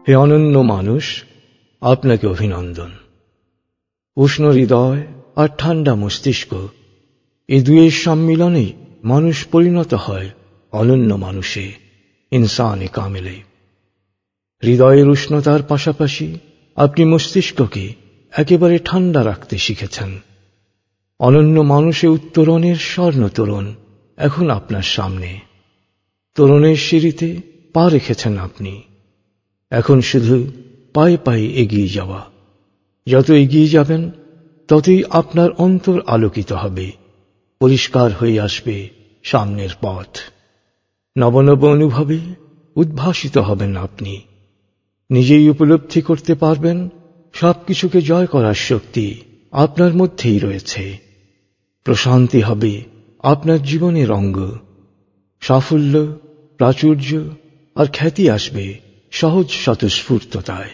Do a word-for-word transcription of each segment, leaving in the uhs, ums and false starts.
হে অনন্য মানুষ, আপনাকে অভিনন্দন। উষ্ণ হৃদয় আর ঠান্ডা মস্তিষ্ক, এই দুয়ের সম্মিলনেই মানুষ পরিণত হয় অনন্য মানুষে, ইনসানে কামেলে। হৃদয়ের উষ্ণতার পাশাপাশি আপনি মস্তিষ্ককে একেবারে ঠান্ডা রাখতে শিখেছেন। অনন্য মানুষে উত্তরণের স্বর্ণ তোরণ এখন আপনার সামনে। তোরণের সিঁড়িতে পা রেখেছেন আপনি। এখন শুধু পায়ে পায়ে এগিয়ে যাওয়া। যত এগিয়ে যাবেন ততই আপনার অন্তর আলোকিত হবে, পরিষ্কার হয়ে আসবে সামনের পথ। নবনব অনুভবে উদ্ভাসিত হবেন আপনি। নিজেই উপলব্ধি করতে পারবেন সবকিছুকে জয় করার শক্তি আপনার মধ্যেই রয়েছে। প্রশান্তি হবে আপনার জীবনের অঙ্গ। সাফল্য, প্রাচুর্য আর খ্যাতি আসবে সহজ স্বতঃস্ফূর্ততায়।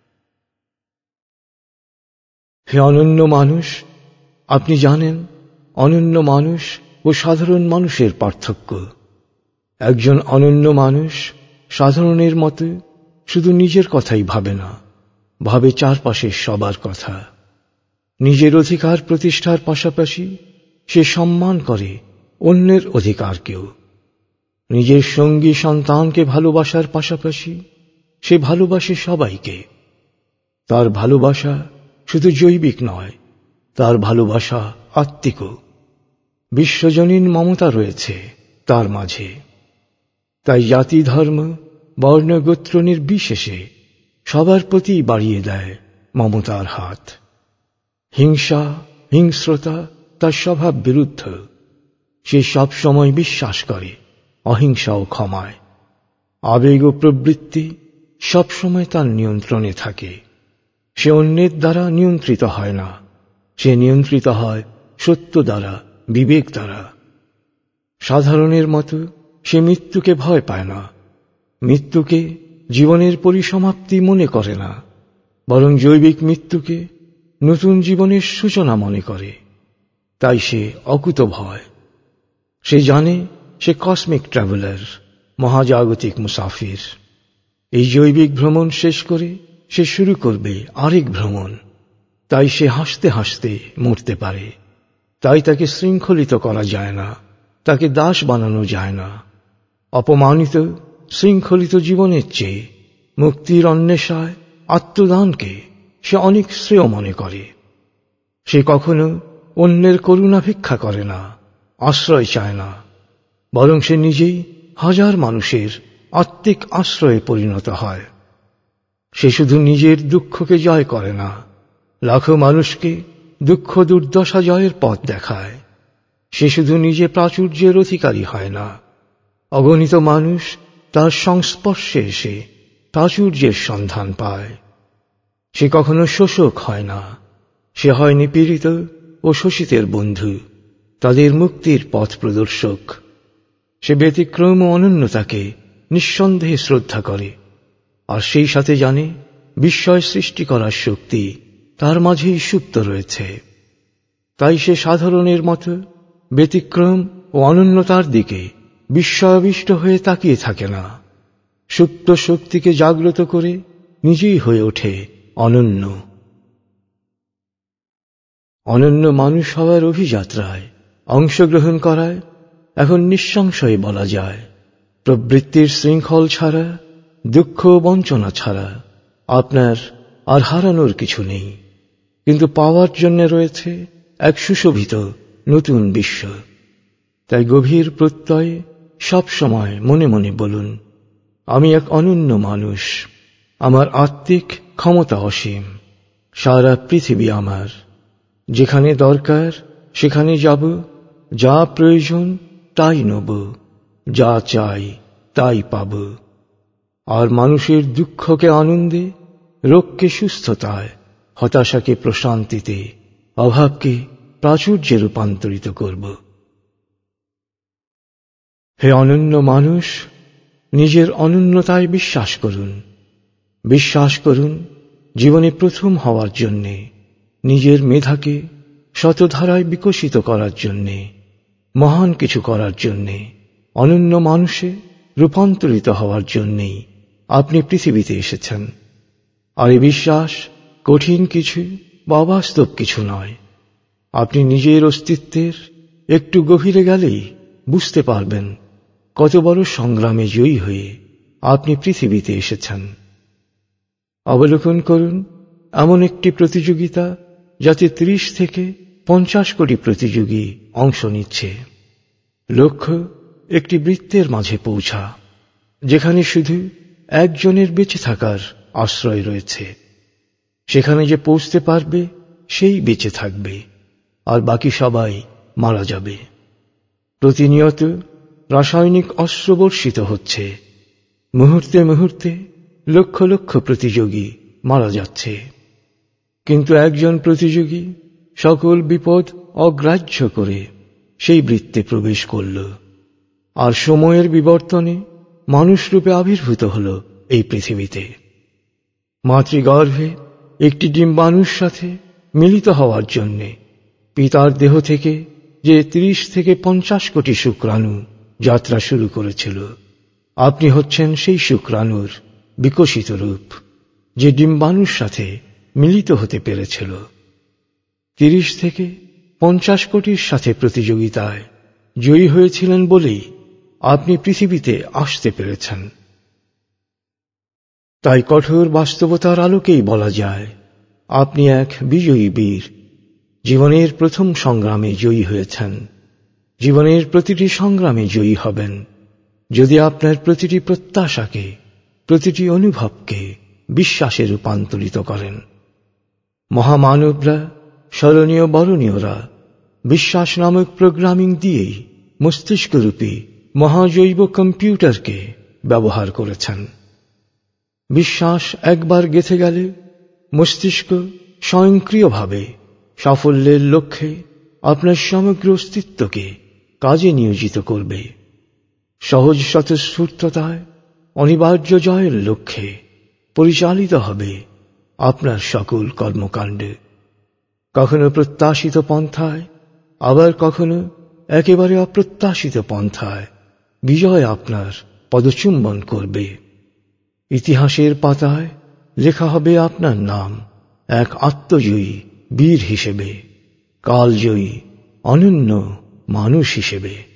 হে অনন্য মানুষ, আপনি জানেন অনন্য মানুষ ও সাধারণ মানুষের পার্থক্য। একজন অনন্য মানুষ সাধারণের মতো শুধু নিজের কথাই ভাবে না, ভাবে চারপাশের সবার কথা। নিজের অধিকার প্রতিষ্ঠার পাশাপাশি সে সম্মান করে অন্যের অধিকারকেও। নিজের সঙ্গী সন্তানকে ভালোবাসার পাশাপাশি সে ভালোবাসে সবাইকে। তার ভালোবাসা শুধু জৈবিক নয়, তার ভালোবাসা আত্মিকও। বিশ্বজনীন মমতা রয়েছে তার মাঝে। তাই জাতি, ধর্ম, বর্ণ, গোত্র নির্বিশেষে সবার প্রতি বাড়িয়ে দেয় মমতার হাত। হিংসা, হিংস্রতা তার স্বভাব বিরুদ্ধ। সে সব সময় বিশ্বাস করে অহিংসা ও ক্ষমায়। আবেগ ও প্রবৃত্তি সবসময় তার নিয়ন্ত্রণে থাকে। সে অন্যের দ্বারা নিয়ন্ত্রিত হয় না, সে নিয়ন্ত্রিত হয় সত্য দ্বারা, বিবেক দ্বারা। সাধারণের মতো সে মৃত্যুকে ভয় পায় না, মৃত্যুকে জীবনের পরিসমাপ্তি মনে করে না, বরং জৈবিক মৃত্যুকে নতুন জীবনের সূচনা মনে করে। তাই সে অকুতভয়। সে জানে সে কসমিক ট্রাভেলার, মহাজাগতিক মুসাফির। এই জৈবিক ভ্রমণ শেষ করে সে শুরু করবে আরেক ভ্রমণ। তাই সে হাসতে হাসতে মরতে পারে। তাই তাকে শৃঙ্খলিত করা যায় না, তাকে দাস বানানো যায় না। অপমানিত শৃঙ্খলিত জীবনের চেয়ে মুক্তির অন্বেষায় আত্মদানকে সে অনেক শ্রেয় মনে করে। সে কখনো অন্যের করুণা ভিক্ষা করে না, আশ্রয় চায় না, বরং সে নিজেই হাজার মানুষের আত্মিক আশ্রয়ে পরিণত হয়। সে শুধু নিজের দুঃখকে জয় করে না, লাখো মানুষকে দুঃখ দুর্দশা জয়ের পথ দেখায়। সে শুধু নিজে প্রাচুর্যের অধিকারী হয় না, অগণিত মানুষ তার সংস্পর্শে এসে প্রাচুর্যের সন্ধান পায়। সে কখনো শোষক হয় না, সে হয় নিপীড়িত ও শোষিতের বন্ধু, তাদের মুক্তির পথ প্রদর্শক। সে ব্যতিক্রম ও অনন্যতাকে নিঃসন্দেহে শ্রদ্ধা করে, আর সেই সাথে জানে বিস্ময় সৃষ্টি করার শক্তি তার মাঝেই সুপ্ত রয়েছে। তাই সে সাধারণের মতো ব্যতিক্রম ও অনন্যতার দিকে বিস্ময়াবিষ্ট হয়ে তাকিয়ে থাকে না। সুপ্ত শক্তিকে জাগ্রত করে নিজেই হয়ে ওঠে অনন্য। অনন্য মানুষ হওয়ার অভিযাত্রায় অংশগ্রহণ করায় এখন নিঃসংশয়ে বলা যায়, প্রবৃত্তির শৃঙ্খল ছাড়া, দুঃখ বঞ্চনা ছাড়া আপনার আর হারানোর কিছু নেই। কিন্তু পাওয়ার জন্য রয়েছে এক সুশোভিত নতুন বিশ্ব। তাই গভীর প্রত্যয়ে সব সময় মনে মনে বলুন, আমি এক অনন্য মানুষ। আমার আত্মিক ক্ষমতা অসীম। সারা পৃথিবী আমার। যেখানে দরকার সেখানে যাব, যা প্রয়োজন তাই নেব, যা চাই তাই পাব। আর মানুষের দুঃখকে আনন্দে, রোগকে সুস্থতায়, হতাশাকে প্রশান্তিতে, অভাবকে প্রাচুর্যে রূপান্তরিত করব। হে অনন্য মানুষ, নিজের অনন্যতায় বিশ্বাস করুন। বিশ্বাস করুন জীবনে প্রথম হওয়ার জন্যে, নিজের মেধাকে শতধারায় বিকশিত করার জন্যে, মহান কিছু করার জন্যে, অনন্য মানুষে রূপান্তরিত হওয়ার জন্যেই আপনি পৃথিবীতে এসেছেন। আর এই বিশ্বাস কঠিন কিছু বা অবাস্তব কিছু নয়। আপনি নিজের অস্তিত্বের একটু গভীরে গেলেই বুঝতে পারবেন কত বড় সংগ্রামে জয়ী হয়ে আপনি পৃথিবীতে এসেছেন। অবলোকন করুন এমন একটি প্রতিযোগিতা যাতে ত্রিশ থেকে পঞ্চাশ কোটি প্রতিযোগী অংশ নিচ্ছে। লক্ষ্য একটি বৃত্তের মাঝে পৌঁছা, যেখানে শুধু একজনের বেঁচে থাকার আশ্রয় রয়েছে। সেখানে যে পৌঁছতে পারবে সেই বেঁচে থাকবে, আর বাকি সবাই মারা যাবে। প্রতিনিয়ত রাসায়নিক অস্ত্র বর্ষিত হচ্ছে। মুহূর্তে মুহূর্তে লক্ষ লক্ষ প্রতিযোগী মারা যাচ্ছে। কিন্তু একজন প্রতিযোগী সকল বিপদ অগ্রাহ্য করে সেই বৃত্তে প্রবেশ করল, আর সময়ের বিবর্তনে মানুষরূপে আবির্ভূত হল এই পৃথিবীতে। মাতৃগর্ভে একটি ডিম্বাণুর সাথে মিলিত হওয়ার জন্যে পিতার দেহ থেকে যে ত্রিশ থেকে পঞ্চাশ কোটি শুক্রাণু যাত্রা শুরু করেছিল, আপনি হচ্ছেন সেই শুক্রাণুর বিকশিত রূপ, যে ডিম্বাণুর সাথে মিলিত হতে পেরেছিল। তিরিশ থেকে পঞ্চাশ কোটির সাথে প্রতিযোগিতায় জয়ী হয়েছিলেন বলেই আপনি পৃথিবীতে আসতে পেরেছেন। তাই কঠোর বাস্তবতার আলোকেই বলা যায় আপনি এক বিজয়ী বীর। জীবনের প্রথম সংগ্রামে জয়ী হয়েছেন। জীবনের প্রতিটি সংগ্রামে জয়ী হবেন যদি আপনার প্রতিটি প্রত্যাশাকে, প্রতিটি অনুভবকে বিশ্বাসে রূপান্তরিত করেন। মহামানবরা, স্মরণীয় বরণীয়রা বিশ্বাস নামক প্রোগ্রামিং দিয়েই মস্তিষ্করূপী মহাজৈব কম্পিউটারকে ব্যবহার করেছেন। বিশ্বাস একবার গেঁথে গেলে মস্তিষ্ক স্বয়ংক্রিয়ভাবে সাফল্যের লক্ষ্যে আপনার সমগ্র অস্তিত্বকে কাজে নিয়োজিত করবে। সহজ স্বতঃস্ফূর্ততায় অনিবার্য জয়ের লক্ষ্যে পরিচালিত হবে আপনার সকল কর্মকাণ্ড। কখনো প্রত্যাশিত পন্থায়, আবার কখনো একেবারে অপ্রত্যাশিত পন্থায় বিজয় আপনার পদচুম্বন করবে। ইতিহাসের পাতায় লেখা হবে আপনার নাম এক আত্মজয়ী বীর হিসেবে, কালজয়ী অনন্য মানুষ হিসেবে।